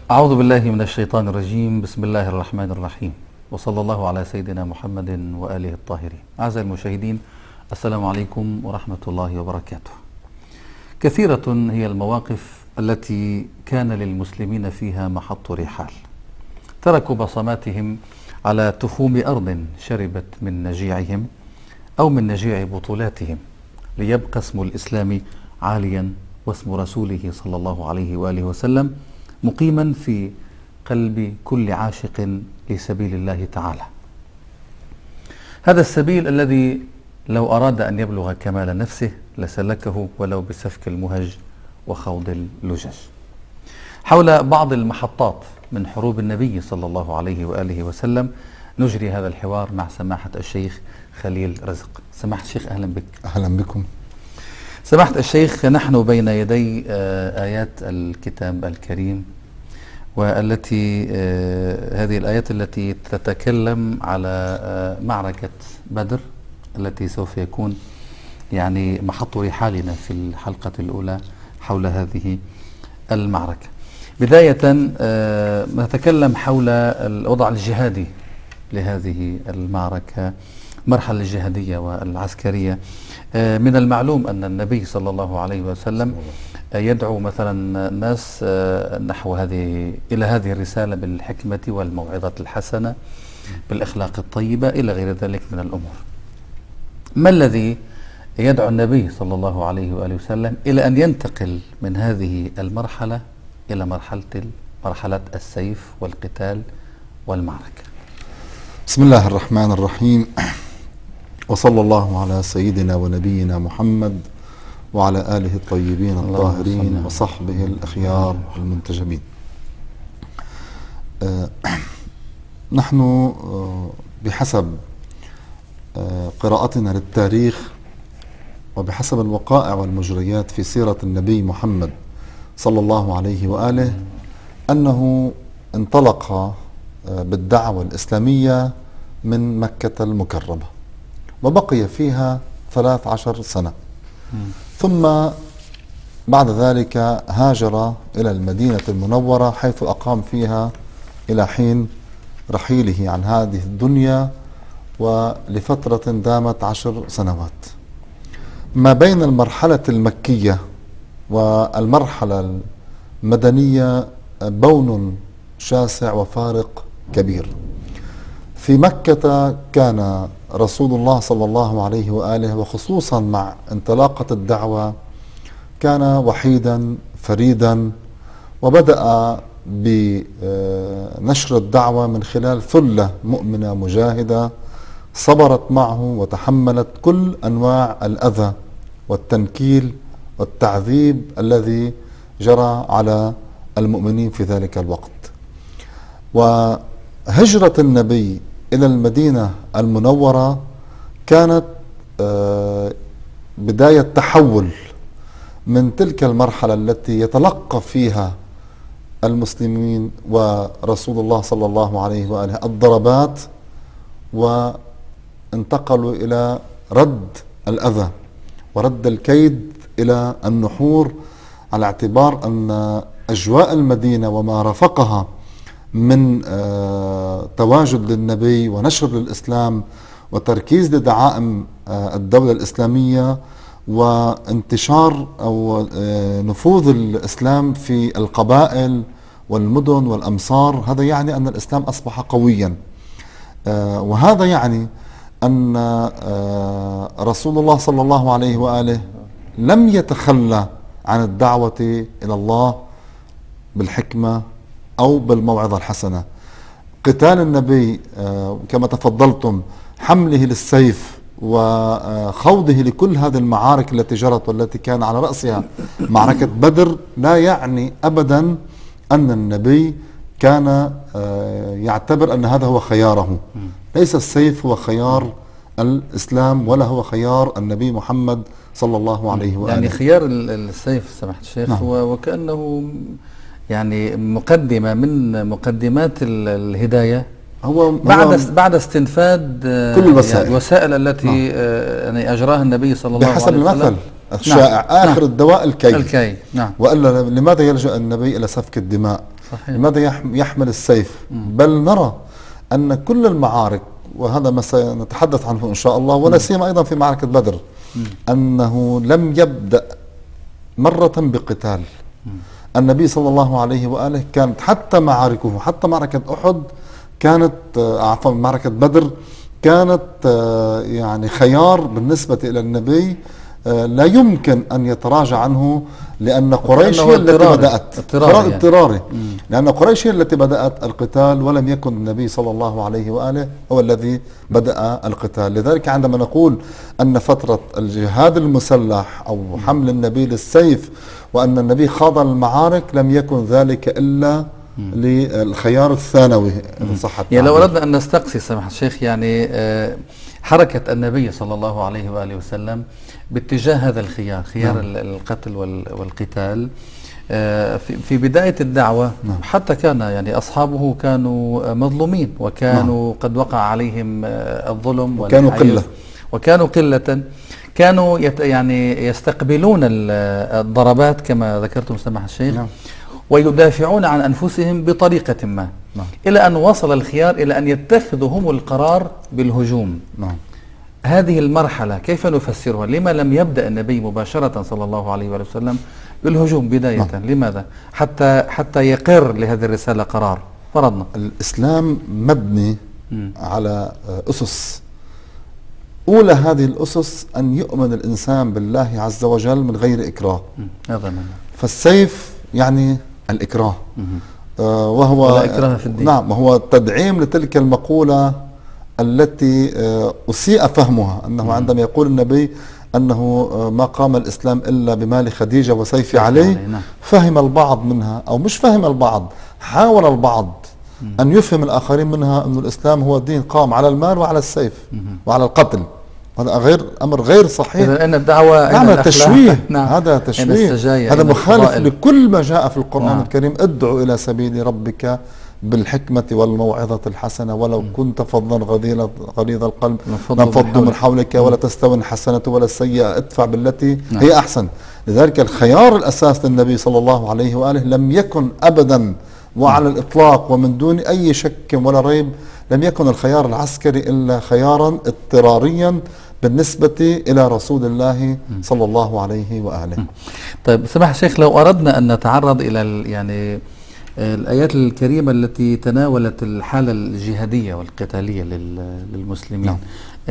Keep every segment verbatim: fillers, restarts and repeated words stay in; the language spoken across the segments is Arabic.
أعوذ بالله من الشيطان الرجيم. بسم الله الرحمن الرحيم، وصلى الله على سيدنا محمد وآله الطاهرين. أعزائي المشاهدين، السلام عليكم ورحمة الله وبركاته. كثيرة هي المواقف التي كان للمسلمين فيها محط رحال، تركوا بصماتهم على تخوم أرض شربت من نجيعهم أو من نجيع بطولاتهم، ليبقى اسم الإسلام عاليا واسم رسوله صلى الله عليه وآله وسلم مقيما في قلب كل عاشق لسبيل الله تعالى. هذا السبيل الذي لو أراد أن يبلغ كمال نفسه لسلكه ولو بسفك المهج وخوض اللجج. حول بعض المحطات من حروب النبي صلى الله عليه وآله وسلم نجري هذا الحوار مع سماحة الشيخ خليل رزق. سماحة الشيخ، أهلا بك. أهلا بكم. سماحة الشيخ، نحن بين يدي آيات الكتاب الكريم، والتي هذه الآيات التي تتكلم على معركة بدر التي سوف يكون يعني محط رحالنا في الحلقة الأولى حول هذه المعركة. بداية نتكلم حول الوضع الجهادي لهذه المعركة، المرحلة الجهادية والعسكرية. من المعلوم أن النبي صلى الله عليه وسلم يدعو مثلا الناس نحو هذه إلى هذه الرسالة بالحكمة والموعظة الحسنة، بالأخلاق الطيبة، إلى غير ذلك من الأمور. ما الذي يدعو النبي صلى الله عليه وآله وسلم إلى أن ينتقل من هذه المرحلة إلى مرحلة مرحلة السيف والقتال والمعركة؟ بسم الله الرحمن الرحيم، وصلى الله على سيدنا ونبينا محمد وعلى آله الطيبين الطاهرين وصحبه الأخيار المنتجبين. آه نحن آه بحسب آه قراءتنا للتاريخ وبحسب الوقائع والمجريات في سيرة النبي محمد صلى الله عليه وآله أنه انطلق آه بالدعوة الإسلامية من مكة المكرمة، وبقي فيها ثلاث عشر سنة، ثم بعد ذلك هاجر إلى المدينة المنورة، حيث أقام فيها إلى حين رحيله عن هذه الدنيا، ولفترة دامت عشر سنوات. ما بين المرحلة المكية والمرحلة المدنية بون شاسع وفارق كبير. في مكة كان رسول الله صلى الله عليه وآله، وخصوصا مع انطلاقة الدعوة، كان وحيدا فريدا، وبدأ بنشر الدعوة من خلال ثلة مؤمنة مجاهدة صبرت معه وتحملت كل أنواع الأذى والتنكيل والتعذيب الذي جرى على المؤمنين في ذلك الوقت. وهجرة النبي إلى المدينة المنورة كانت بداية تحول من تلك المرحلة التي يتلقى فيها المسلمين ورسول الله صلى الله عليه وآله الضربات، وانتقلوا إلى رد الأذى ورد الكيد إلى النحور، على اعتبار أن أجواء المدينة وما رافقها من آه تواجد للنبي ونشر للإسلام وتركيز لدعائم آه الدولة الإسلامية وانتشار أو آه نفوذ الإسلام في القبائل والمدن والأمصار، هذا يعني أن الإسلام أصبح قويا. آه وهذا يعني أن آه رسول الله صلى الله عليه وآله لم يتخلى عن الدعوة إلى الله بالحكمة أو بالموعظة الحسنة. قتال النبي كما تفضلتم، حمله للسيف وخوضه لكل هذه المعارك التي جرت والتي كان على رأسها معركة بدر، لا يعني أبدا أن النبي كان يعتبر أن هذا هو خياره. ليس السيف هو خيار الإسلام ولا هو خيار النبي محمد صلى الله عليه وآله. يعني خيار السيف سماحة الشيخ نعم. هو وكأنه يعني مقدمة من مقدمات الهداية، هو بعد هو بعد استنفاد كل الوسائل يعني الوسائل التي نعم. يعني أجراها النبي صلى الله عليه وسلم بحسب المثل الشائع. نعم. آخر نعم. الدواء الكي, الكي. نعم. وإلا لماذا يلجأ النبي إلى سفك الدماء صحيح. لماذا يحمل السيف؟ بل نرى أن كل المعارك، وهذا ما سنتحدث عنه إن شاء الله، ولا سيما أيضا في معركة بدر، أنه لم يبدأ مرة بقتال. النبي صلى الله عليه وآله كانت حتى معاركه، حتى معركة أحد كانت، عفوا معركة بدر كانت يعني خيار بالنسبة إلى النبي لا يمكن أن يتراجع عنه، لأن قريش هي التي بدأت قرار اضطراري يعني. لأن قريش هي التي بدأت القتال، ولم يكن النبي صلى الله عليه وآله هو الذي بدأ القتال. لذلك عندما نقول أن فترة الجهاد المسلح أو حمل النبي للسيف وأن النبي خاض المعارك، لم يكن ذلك إلا للخيار الثانوي إن صح التعبير. يعني لو أردنا أن نستقصي سماحة الشيخ يعني حركة النبي صلى الله عليه وآله وسلم باتجاه هذا الخيار، خيار نعم. القتل والقتال في بداية الدعوة نعم. حتى كان يعني أصحابه كانوا مظلومين، وكانوا نعم. قد وقع عليهم الظلم وكانوا قلة وكانوا قلة كانوا يعني يستقبلون الضربات كما ذكرتم سماحة الشيخ نعم. ويدافعون عن أنفسهم بطريقة ما نعم. إلى أن وصل الخيار إلى أن يتخذوا هم القرار بالهجوم نعم. هذه المرحلة كيف نفسرها؟ لما لم يبدأ النبي مباشرة صلى الله عليه وسلم بالهجوم بداية؟ نعم. لماذا؟ حتى حتى يقر لهذه الرسالة قرار. فرضنا الإسلام مبني م. على أسس. أولى هذه الأسس أن يؤمن الإنسان بالله عز وجل من غير إكراه. هذا فالسيف يعني الإكراه آه وهو لا إكراه في الدين. نعم، وهو تدعيم لتلك المقولة التي آه أسيء فهمها، أنه مم. عندما يقول النبي أنه آه ما قام الإسلام إلا بمال خديجة وسيف علي، نعم. فهم البعض منها، أو مش فهم البعض، حاول البعض مم. أن يفهم الآخرين منها أن الإسلام هو دين قام على المال وعلى السيف مم. وعلى القتل. هذا غير أمر غير صحيح. إن الدعوة نعم تشويه نعم. هذا تشويه، هذا مخالف لكل ما جاء في القرآن نعم. الكريم. ادعوا إلى سبيل ربك بالحكمة والموعظة الحسنة ولو م. كنت فظا غليظ غليظ القلب لانفضوا من حولك ولا تستوي الحسنة ولا السيئة ادفع بالتي نعم. هي أحسن. لذلك الخيار الأساس للنبي صلى الله عليه وآله لم يكن أبدا وعلى الإطلاق ومن دون أي شك ولا ريب، لم يكن الخيار العسكري إلا خيارا اضطراريا بالنسبة إلى رسول الله صلى الله عليه وآله. طيب سماحة الشيخ، لو أردنا أن نتعرض إلى يعني الآيات الكريمة التي تناولت الحالة الجهادية والقتالية للمسلمين نعم.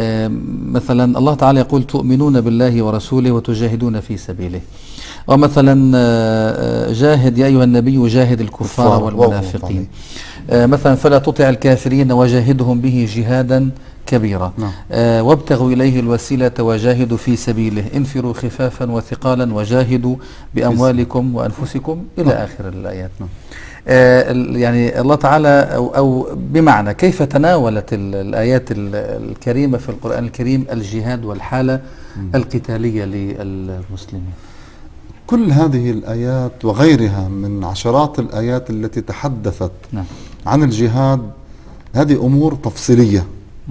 مثلا الله تعالى يقول تؤمنون بالله ورسوله وتجاهدون في سبيله، ومثلا جاهد يا أيها النبي جاهد الكفار والمنافقين، مثلا فلا تطع الكافرين وجاهدهم به جهادا كبيرة نعم. آه وابتغوا إليه الوسيلة وجاهدوا في سبيله انفروا خفافا وثقالا وجاهدوا بأموالكم وأنفسكم إلى نعم. آخر الآيات نعم. آه يعني الله تعالى أو, أو بمعنى كيف تناولت الآيات الكريمة في القرآن الكريم الجهاد والحالة م. القتالية للمسلمين؟ كل هذه الآيات وغيرها من عشرات الآيات التي تحدثت نعم. عن الجهاد، هذه أمور تفصيلية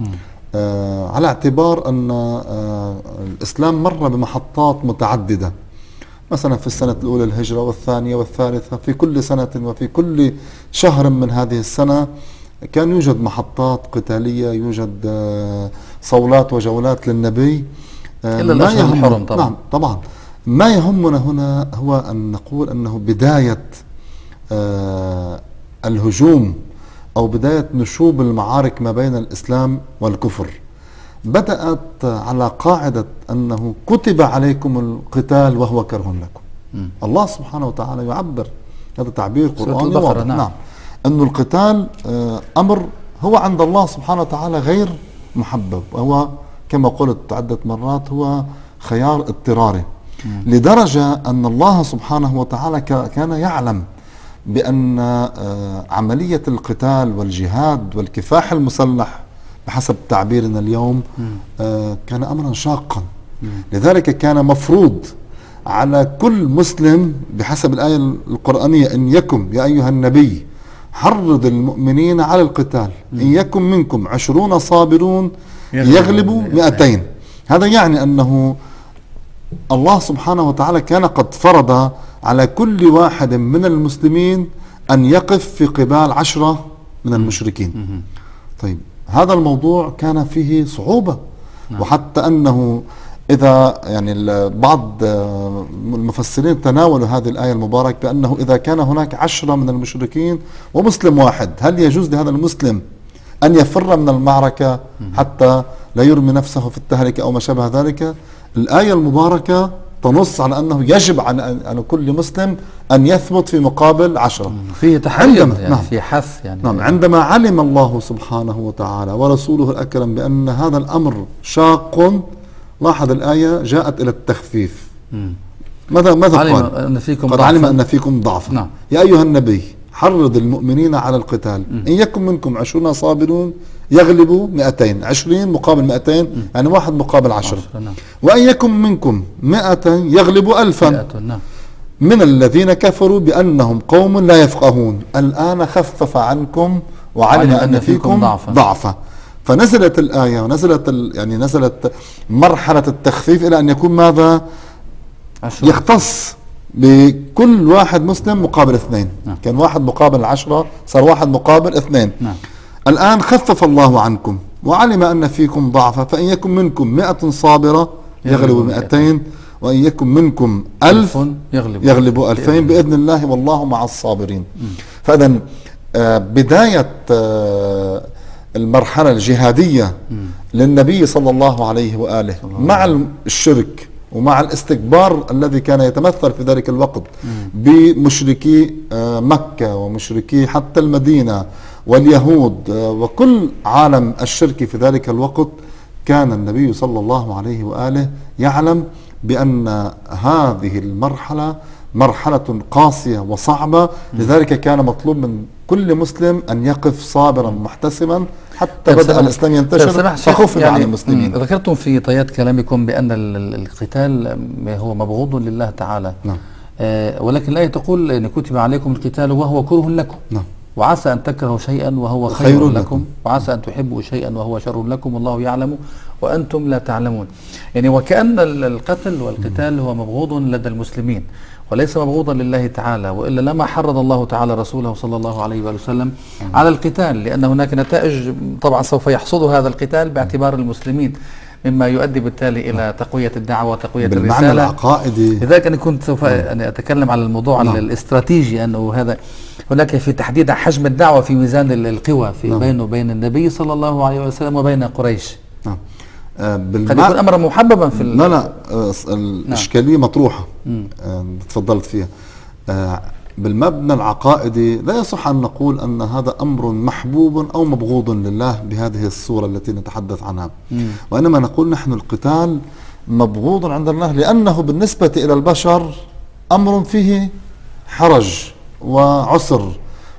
آه على اعتبار أن آه الإسلام مر بمحطات متعددة، مثلا في السنة الأولى الهجرة والثانية والثالثة، في كل سنة وفي كل شهر من هذه السنة كان يوجد محطات قتالية، يوجد آه صولات وجولات للنبي آه إلا الأشهر الحرم طبعا. نعم طبعا. ما يهمنا هنا هو أن نقول أنه بداية آه الهجوم أو بداية نشوب المعارك ما بين الإسلام والكفر بدأت على قاعدة أنه كتب عليكم القتال وهو كره لكم. م. الله سبحانه وتعالى يعبر، هذا تعبير قرآني واضح نعم. نعم أن القتال أمر هو عند الله سبحانه وتعالى غير محبب، وهو كما قلت عدة مرات هو خيار اضطراري، م. لدرجة أن الله سبحانه وتعالى كان يعلم بأن عملية القتال والجهاد والكفاح المسلح بحسب تعبيرنا اليوم كان أمرا شاقا. لذلك كان مفروض على كل مسلم بحسب الآية القرآنية إن يكن يا أيها النبي حرض المؤمنين على القتال إن يكن منكم عشرون صابرون يغلبوا مئتين. هذا يعني أنه الله سبحانه وتعالى كان قد فرض على كل واحد من المسلمين أن يقف في قبال عشرة من المشركين. طيب هذا الموضوع كان فيه صعوبة. نعم. وحتى أنه إذا يعني بعض المفسرين تناولوا هذه الآية المباركة بأنه إذا كان هناك عشرة من المشركين ومسلم واحد، هل يجوز لهذا المسلم أن يفر من المعركة حتى لا يرمي نفسه في التهلكة أو ما شابه ذلك؟ الآية المباركة تنص على أنه يجب على كل مسلم أن يثبت في مقابل عشرة. في تحريم يعني، نعم. في حث يعني. نعم. عندما علم الله سبحانه وتعالى ورسوله الأكرم بأن هذا الأمر شاق، لاحظ الآية جاءت إلى التخفيف. مم. ماذا ماذا علم قال؟ أن فيكم قد علم أن فيكم ضعفا. نعم. يا أيها النبي حرض المؤمنين على القتال. مم. إن يكن منكم عشرون صابرون يغلبوا مئتين. عشرين مقابل مئتين. مم. يعني واحد مقابل عشرة. نعم. وإن يكن منكم مئة يغلبوا ألفا. نعم. من الذين كفروا بأنهم قوم لا يفقهون. الآن خفف عنكم وعلم أن, أن فيكم ضعفا. ضعفا. فنزلت الآية ونزلت يعني نزلت مرحلة التخفيف إلى أن يكون ماذا؟ عشرة. يختص بكل واحد مسلم مقابل اثنين. نعم. كان واحد مقابل عشرة، صار واحد مقابل اثنين. نعم. الآن خفف الله عنكم وعلم أن فيكم ضعفا، فإن يكن منكم مئة صابرة يغلبوا مئتين، وإن يكن منكم ألف يغلبوا يغلب ألفين بإذن الله والله مع الصابرين. فإذا آه بداية آه المرحلة الجهادية م. للنبي صلى الله عليه وآله الله مع الشرك ومع الاستكبار الذي كان يتمثل في ذلك الوقت م. بمشركي مكة ومشركي حتى المدينة واليهود وكل عالم الشرك في ذلك الوقت، كان النبي صلى الله عليه وآله يعلم بأن هذه المرحلة مرحلة قاسية وصعبة. م. لذلك كان مطلوب من كل مسلم أن يقف صابرا محتسبا حتى بدأ الإسلام ينتشر فخف يعني عن المسلمين. ذكرتم في طيات كلامكم بأن القتال هو مبغوض لله تعالى. نعم. آه ولكن الآية تقول إن كتب عليكم القتال وهو كره لكم. نعم. وعسى أن تكرهوا شيئا وهو خير, خير لكم. لكم وعسى أن تحبوا شيئا وهو شر لكم والله يعلم وأنتم لا تعلمون. يعني وكأن القتل والقتال هو مبغوض لدى المسلمين وليس مبغوضا لله تعالى، وإلا لما حرض الله تعالى رسوله صلى الله عليه وآله وسلم على القتال، لأن هناك نتائج طبعا سوف يحصد هذا القتال باعتبار المسلمين، مما يؤدي بالتالي إلى تقوية الدعوة وتقوية الرسالة بالمعنى العقائدي. لذلك أنا كنت سوف أنا أتكلم على الموضوع نعم. الاستراتيجي، أنه هذا هناك في تحديد حجم الدعوة في ميزان القوى في نعم. بينه وبين النبي صلى الله عليه وسلم وبين قريش. نعم. آه قد يكون أمرا محببا في لا لا آه الإشكالية نعم. مطروحة آه تفضلت فيها. آه بالمبنى العقائدي لا يصح أن نقول أن هذا أمر محبوب أو مبغوض لله بهذه الصورة التي نتحدث عنها. مم. وإنما نقول نحن القتال مبغوض عند الله لأنه بالنسبة إلى البشر أمر فيه حرج وعسر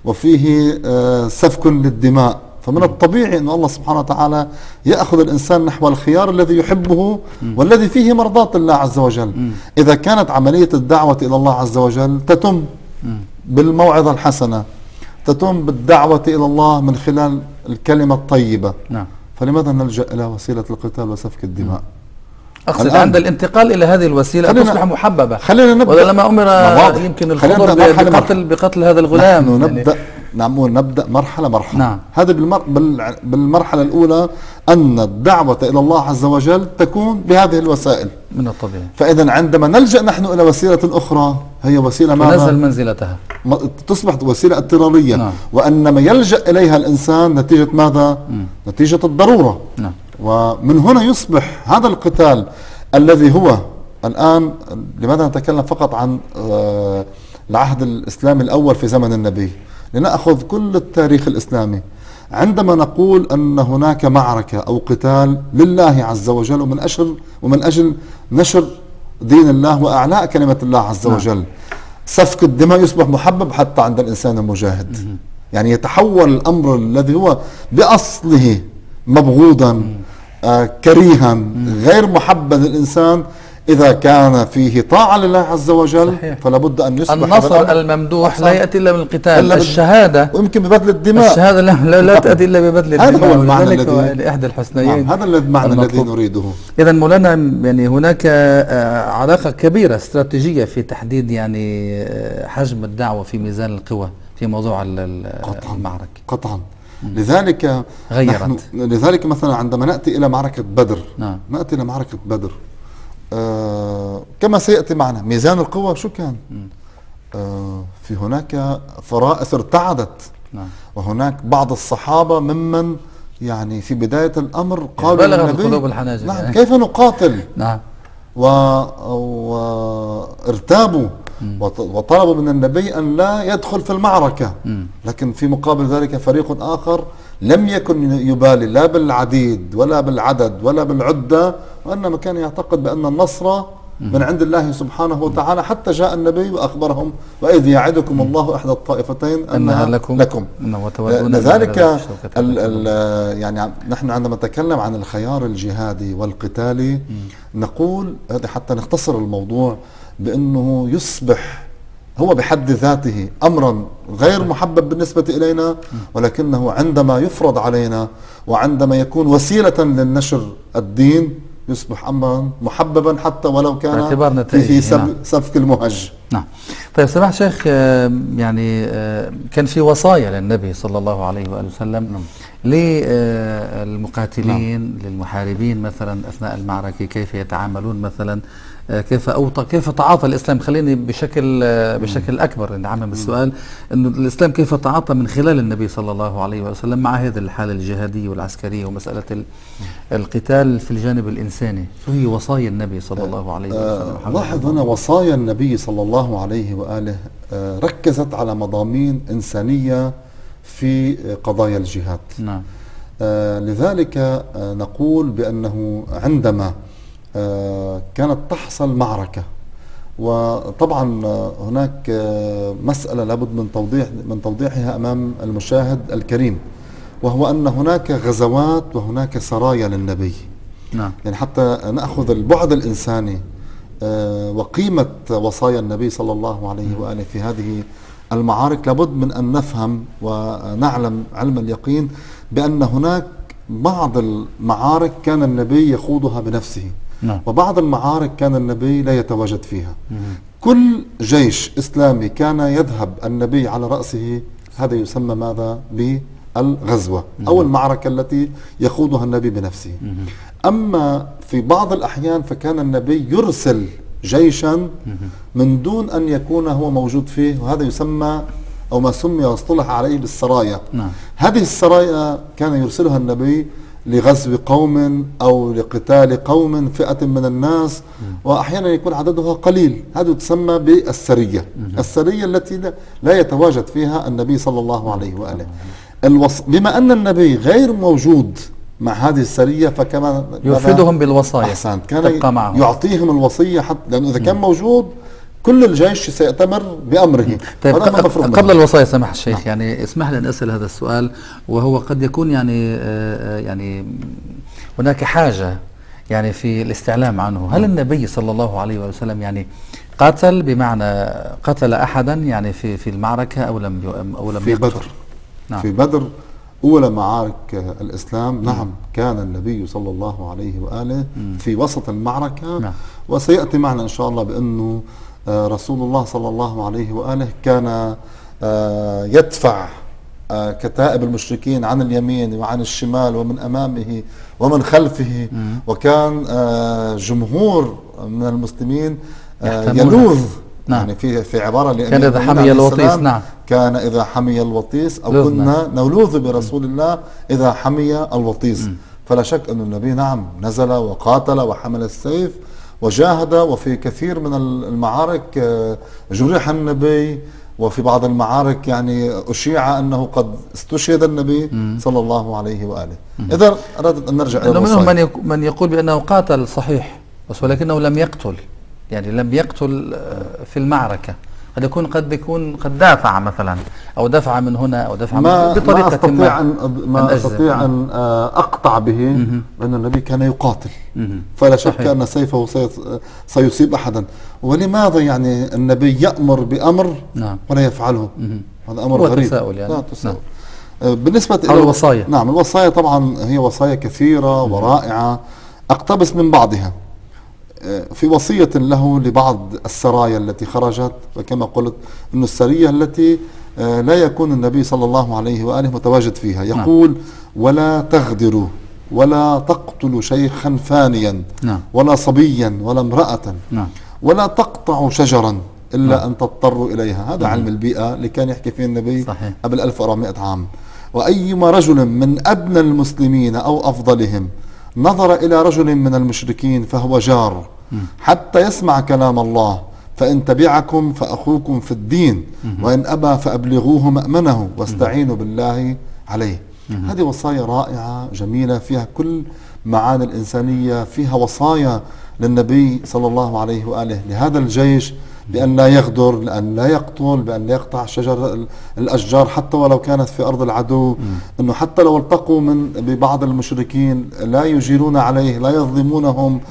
وفيه آه سفك للدماء، فمن الطبيعي أن الله سبحانه وتعالى يأخذ الإنسان نحو الخيار الذي يحبه م. والذي فيه مرضاة الله عز وجل. م. إذا كانت عملية الدعوة إلى الله عز وجل تتم م. بالموعظة الحسنة، تتم بالدعوة إلى الله من خلال الكلمة الطيبة، نعم. فلماذا نلجأ إلى وسيلة القتال وسفك الدماء؟ م. أقصد عند الانتقال إلى هذه الوسيلة تصبح محببة. خلينا نبدأ ولما أمر يمكن الخضر بقتل, بقتل هذا الغلام. نحن نبدأ نعم نبدأ مرحلة مرحلة. نعم. هذا بالمر... بالمرحلة الأولى أن الدعوة إلى الله عز وجل تكون بهذه الوسائل من الطبيعي. فإذا عندما نلجأ نحن إلى وسيلة أخرى هي وسيلة ماذا؟ تنزل منزلتها، تصبح وسيلة اضطرارية. نعم. وإنما يلجأ إليها الإنسان نتيجة ماذا؟ م. نتيجة الضرورة. نعم. ومن هنا يصبح هذا القتال الذي هو الآن، لماذا نتكلم فقط عن العهد الإسلامي الأول في زمن النبي؟ لنأخذ كل التاريخ الإسلامي. عندما نقول أن هناك معركة أو قتال لله عز وجل ومن أجل ومن أجل نشر دين الله وأعلاء كلمة الله عز وجل، سفك الدماء يصبح محبب حتى عند الإنسان المجاهد. يعني يتحول الأمر الذي هو بأصله مبغوضا آه كريها غير محبا للإنسان، إذا كان فيه طاعة لله عز وجل فلا بد أن يصبح النصر الممدوح لا يأتي إلا من القتال. الشهادة ويمكن ببذل الدماء، الشهادة لا, لا, لا تأتي إلا ببذل الدماء. هذا هو المعنى الذي إحدى الحسنيين. نعم. هذا المعنى الذي نريده. إذا مولانا يعني هناك علاقة كبيرة استراتيجية في تحديد يعني حجم الدعوة في ميزان القوى في موضوع ال- ال- قطعاً. المعركة. قطعا. لذلك غيرت. نحن لذلك مثلا عندما نأتي إلى معركة بدر، نعم. نأتي إلى معركة بدر آه كما سيأتي معنا ميزان القوة شو كان؟ آه في هناك فرائس ارتعدت، نعم. وهناك بعض الصحابة ممن يعني في بداية الأمر قالوا بلغت للنبي القلوب الحناجر نعم يعني. كيف نقاتل؟ نعم. وارتابوا وطلبوا من النبي أن لا يدخل في المعركة. مم. لكن في مقابل ذلك فريق آخر لم يكن يبالي لا بالعديد ولا بالعدد ولا بالعدة، وإنما كان يعتقد بأن النصر من عند الله سبحانه وتعالى، حتى جاء النبي وأخبرهم وإذ يعدكم الله إحدى الطائفتين أنها لكم, لكم. لذلك ال ال يعني نحن عندما نتكلم عن الخيار الجهادي والقتالي نقول هذا حتى نختصر الموضوع بأنه يصبح هو بحد ذاته أمرا غير محبب بالنسبة إلينا، ولكنه عندما يفرض علينا وعندما يكون وسيلة للنشر الدين يصبح أمرا محببا حتى ولو كان فيه سفك المهج. نعم. طيب سماحة شيخ، يعني كان في وصايا للنبي صلى الله عليه وآله وسلم للمقاتلين للمحاربين مثلا أثناء المعركة، كيف يتعاملون مثلا، كيف أوطى كيف تعاطى الإسلام. خليني بشكل بشكل أكبر نعمم السؤال، إنه الإسلام كيف تعاطى من خلال النبي صلى الله عليه وسلم مع هذه الحالة الجهادية والعسكرية ومسألة القتال في الجانب الإنساني. شو هي وصايا النبي صلى الله عليه وسلم؟ لاحظ هنا وصايا النبي صلى الله عليه وآله ركزت على مضامين إنسانية في قضايا الجهاد. نعم. لذلك نقول بأنه عندما كانت تحصل معركة، وطبعا هناك مسألة لابد من توضيح من توضيحها أمام المشاهد الكريم، وهو أن هناك غزوات وهناك سرايا للنبي. نعم. يعني حتى نأخذ البعد الإنساني وقيمة وصايا النبي صلى الله عليه وآله في هذه المعارك، لابد من أن نفهم ونعلم علم اليقين بأن هناك بعض المعارك كان النبي يخوضها بنفسه. نعم. وبعض المعارك كان النبي لا يتواجد فيها. مم. كل جيش إسلامي كان يذهب النبي على رأسه، هذا يسمى ماذا؟ بالغزوة. مم. أو المعركة التي يخوضها النبي بنفسه. مم. أما في بعض الأحيان فكان النبي يرسل جيشا من دون أن يكون هو موجود فيه، وهذا يسمى أو ما سمي واصطلح عليه بالسرايا. نعم. هذه السرايا كان يرسلها النبي لغزو قوم أو لقتال قوم فئة من الناس، وأحيانا يكون عددها قليل، هذا تسمى بالسرية. السرية التي لا يتواجد فيها النبي صلى الله عليه وآله. الوص... بما أن النبي غير موجود مع هذه السرية فكما يرفدهم بالوصايا. أحسنت. كان يعطيهم الوصية حتى لأنه إذا كان موجود كل الجيش سيأتمر بأمره. طيب قبل الوصايا سمح الشيخ، نعم. يعني اسمح لي أن أسأل هذا السؤال، وهو قد يكون يعني آه يعني هناك حاجة يعني في الاستعلام عنه. هل النبي صلى الله عليه وسلم يعني قاتل بمعنى قتل أحدا يعني في في المعركة أو لم أو لم في يقتل؟ بدر. نعم. في بدر أولى معارك الإسلام. نعم. كان النبي صلى الله عليه وآله في وسط المعركة. نعم. وسيأتي معنا إن شاء الله بأنه رسول الله صلى الله عليه وآله كان يدفع كتائب المشركين عن اليمين وعن الشمال ومن أمامه ومن خلفه، وكان جمهور من المسلمين يلوذ. نعم. يعني في في عبارة كان إذا حمي الوطيس. نعم. كان إذا حمي الوطيس أو كنا نلوذ برسول الله إذا حمي الوطيس. م. فلا شك أن النبي نعم نزل وقاتل وحمل السيف وجاهد، وفي كثير من المعارك جرح النبي، وفي بعض المعارك يعني أشيع أنه قد استشهد النبي مم. صلى الله عليه وآله. مم. إذا أردت أن نرجع إلى منهم من, من يقول بأنه قاتل صحيح بس ولكنه لم يقتل، يعني لم يقتل في المعركة، قد يكون قد يكون قد دافع مثلا أو دفع من هنا أو دفع ما من بطريقة ما أستطيع ما أن ما أستطيع أن أقطع به بأن النبي كان يقاتل، فلا شك صحيح. أن سيفه سيصيب أحدا. ولماذا يعني النبي يأمر بأمر نعم. ولا يفعله؟ هذا أمر غريب. تساؤل يعني. لا تساؤل. نعم. بالنسبة إلى الوصايا، نعم الوصايا طبعا هي وصايا كثيرة مم. ورائعة. أقتبس من بعضها. في وصية له لبعض السرايا التي خرجت، وكما قلت أن السرية التي لا يكون النبي صلى الله عليه وآله متواجد فيها. يقول: ولا تغدروا ولا تقتلوا شيخا فانيا ولا صبيا ولا امرأة ولا تقطعوا شجرا إلا نعم. أن تضطروا إليها. هذا علم البيئة اللي كان يحكي فيه النبي صحيح. قبل ألف وأربعمائة عام. وأيما رجل من أدنى المسلمين أو أفضلهم نظر إلى رجل من المشركين فهو جار حتى يسمع كلام الله، فإن تبعكم فأخوكم في الدين، وإن أبى فأبلغوه مأمنه واستعينوا بالله عليه. هذه وصايا رائعة جميلة فيها كل معاني الإنسانية، فيها وصايا للنبي صلى الله عليه وآله لهذا الجيش بأن لا يغدر، بأن لا يقتل، بأن لا يقطع شجر الأشجار حتى ولو كانت في أرض العدو، أنه حتى لو التقوا من ببعض المشركين لا يجيرون عليه، لا يظلمونهم،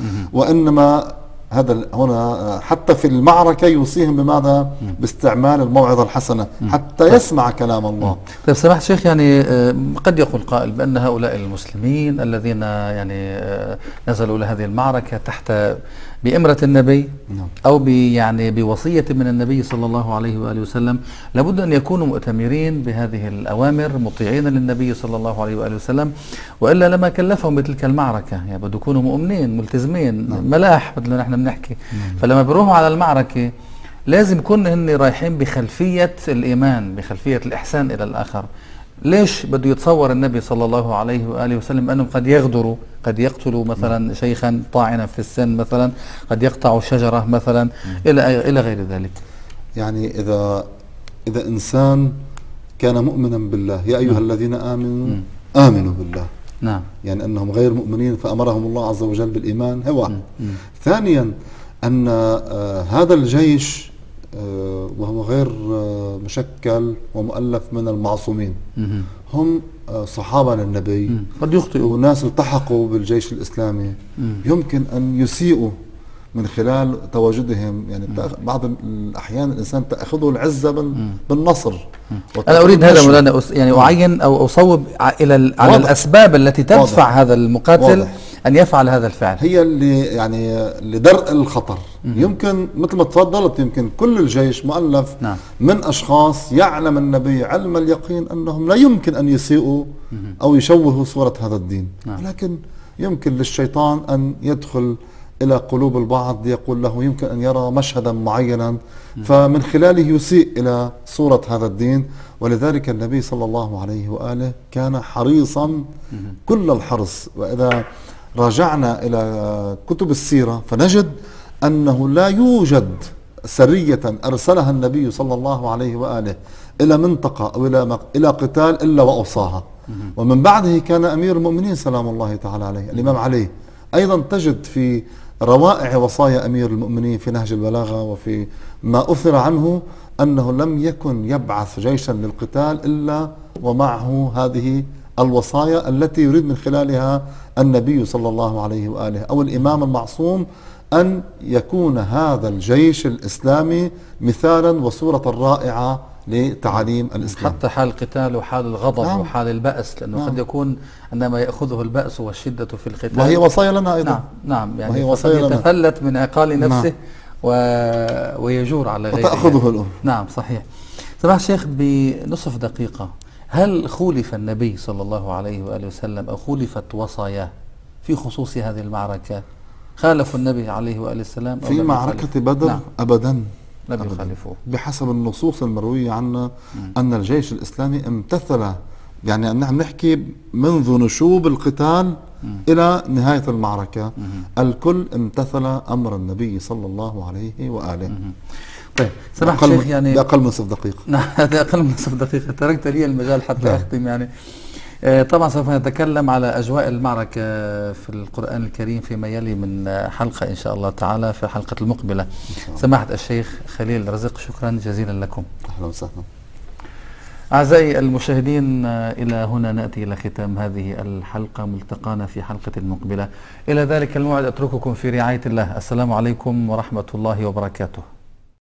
وإنما هذا هنا حتى في المعركة يوصيهم بماذا؟ باستعمال الموعظة الحسنة حتى يسمع كلام الله. طيب سماحة الشيخ، يعني قد يقول قائل بأن هؤلاء المسلمين الذين يعني نزلوا لهذه المعركة تحت بإمرة النبي أو يعني بوصية من النبي صلى الله عليه وآله وسلم لابد أن يكونوا مؤتمرين بهذه الأوامر، مطيعين للنبي صلى الله عليه وآله وسلم، وإلا لما كلفهم بتلك المعركة. يعني بدهم يكونوا مؤمنين ملتزمين نعم. ملاح مثل ما نحن بنحكي. نعم. فلما بيروحوا على المعركة لازم يكون هن رايحين بخلفية الإيمان، بخلفية الإحسان إلى الآخر. ليش بده يتصور النبي صلى الله عليه وآله وسلم أنهم قد يغدروا، قد يقتلوا مثلا شيخا طاعنا في السن مثلا، قد يقطعوا شجرة مثلا إلى إلى غير ذلك؟ يعني إذا إذا إنسان كان مؤمنا بالله، يا أيها الذين آمنوا آمنوا بالله، نعم، يعني أنهم غير مؤمنين فأمرهم الله عز وجل بالإيمان، هو واحد. ثانيا أن آه هذا الجيش آه وهو غير آه مشكل ومؤلف من المعصومين، مم. هم آه صحابة للنبي، قد يخطئوا، وناس التحقوا بالجيش الإسلامي، مم. يمكن أن يسيئوا من خلال تواجدهم. يعني بعض الأحيان الإنسان تأخذه العزة بالنصر. أنا أريد هذا مولانا، يعني أعين أو أصوب إلى على الأسباب التي تدفع واضح. هذا المقاتل واضح. أن يفعل هذا الفعل، هي اللي يعني لدرء الخطر. مم. يمكن مثل ما تفضلت، يمكن كل الجيش مؤلف نعم. من أشخاص يعلم النبي علم اليقين أنهم لا يمكن أن يسيئوا مم. أو يشوهوا صورة هذا الدين، نعم. ولكن يمكن للشيطان أن يدخل إلى قلوب البعض، يقول له يمكن أن يرى مشهدا معينا فمن خلاله يسيء إلى صورة هذا الدين. ولذلك النبي صلى الله عليه وآله كان حريصا كل الحرص. وإذا راجعنا إلى كتب السيرة فنجد أنه لا يوجد سرية أرسلها النبي صلى الله عليه وآله إلى منطقة أو إلى إلى قتال إلا وأوصاها. ومن بعده كان أمير المؤمنين سلام الله تعالى عليه الإمام علي أيضا تجد في روائع وصايا أمير المؤمنين في نهج البلاغة وفي ما أثر عنه أنه لم يكن يبعث جيشا للقتال إلا ومعه هذه الوصايا التي يريد من خلالها النبي صلى الله عليه وآله أو الإمام المعصوم أن يكون هذا الجيش الإسلامي مثالا وصورة رائعة لتعاليم الإسلام، حتى حال القتال وحال الغضب نعم. وحال البأس، لأنه نعم. قد يكون عندما يأخذه البأس والشدة في القتال، وهي وصايا لنا أيضا نعم نعم يعني وهي يتفلت من عقال نفسه نعم. و... ويجور على غيره وتأخذه الأم. نعم صحيح. سماحة الشيخ بنصف دقيقة، هل خولف النبي صلى الله عليه وآله وسلم أو خولفت وصاياه في خصوص هذه المعركة؟ خالفوا النبي عليه وآله السلام في معركة بدر؟ نعم. أبدا لم يخالفوه بحسب النصوص المروية عنا أن الجيش الإسلامي امتثل، يعني نحن نحكي منذ نشوب القتال مم. إلى نهاية المعركة مم. الكل امتثل أمر النبي صلى الله عليه وآله. مم. طيب سماحة الشيخ، يعني بأقل من نصف دقيقة. نعم هذا أقل من نصف دقيقة، تركت لي المجال حتى أختم. يعني طبعا سوف نتكلم على أجواء المعركة في القرآن الكريم فيما يلي من حلقة إن شاء الله تعالى في حلقة المقبلة. سماحة الشيخ خليل رزق، شكرا جزيلا لكم. أهلا وسهلا. أعزائي المشاهدين، إلى هنا نأتي إلى ختام هذه الحلقة، ملتقانا في حلقة مقبلة. إلى ذلك الموعد أترككم في رعاية الله. السلام عليكم ورحمة الله وبركاته.